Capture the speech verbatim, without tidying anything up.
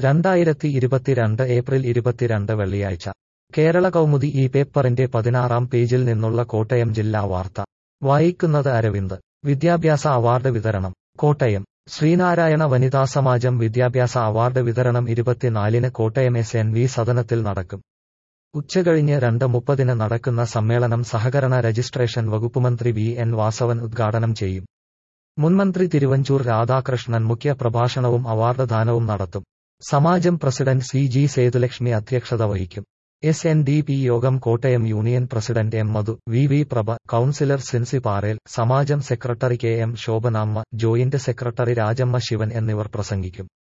രണ്ടായിരത്തി ഇരുപത്തിരണ്ട് ഏപ്രിൽ ഇരുപത്തിരണ്ട് വെള്ളിയാഴ്ച കേരള കൗമുദി ഈ പേപ്പറിന്റെ പതിനാറാം പേജിൽ നിന്നുള്ള കോട്ടയം ജില്ലാ വാർത്ത വായിക്കുന്നത് അരവിന്ദ്. വിദ്യാഭ്യാസ അവാർഡ് വിതരണം. കോട്ടയം ശ്രീനാരായണ വനിതാ സമാജം വിദ്യാഭ്യാസ അവാർഡ് വിതരണം ഇരുപത്തിനാലിന് കോട്ടയം എസ് എൻ വി സദനത്തിൽ നടക്കും. ഉച്ചകഴിഞ്ഞ് രണ്ട് മുപ്പതിന് നടക്കുന്ന സമ്മേളനം സഹകരണ രജിസ്ട്രേഷൻ വകുപ്പുമന്ത്രി വി എൻ വാസവൻ ഉദ്ഘാടനം ചെയ്യും. മുൻമന്ത്രി തിരുവഞ്ചൂർ രാധാകൃഷ്ണൻ മുഖ്യ പ്രഭാഷണവും അവാർഡ് ദാനവും നടത്തും. സമാജം പ്രസിഡന്റ് സി ജി സേതുലക്ഷ്മി അധ്യക്ഷത വഹിക്കും. എസ് എൻ ഡി പി യോഗം Kottayam union president M Madhu, V V Prabha, councillor Sincy Parel, സമാജം secretary K M Shobhanamma, joint secretary Rajamma Sivan എന്നിവർ പ്രസംഗിക്കും.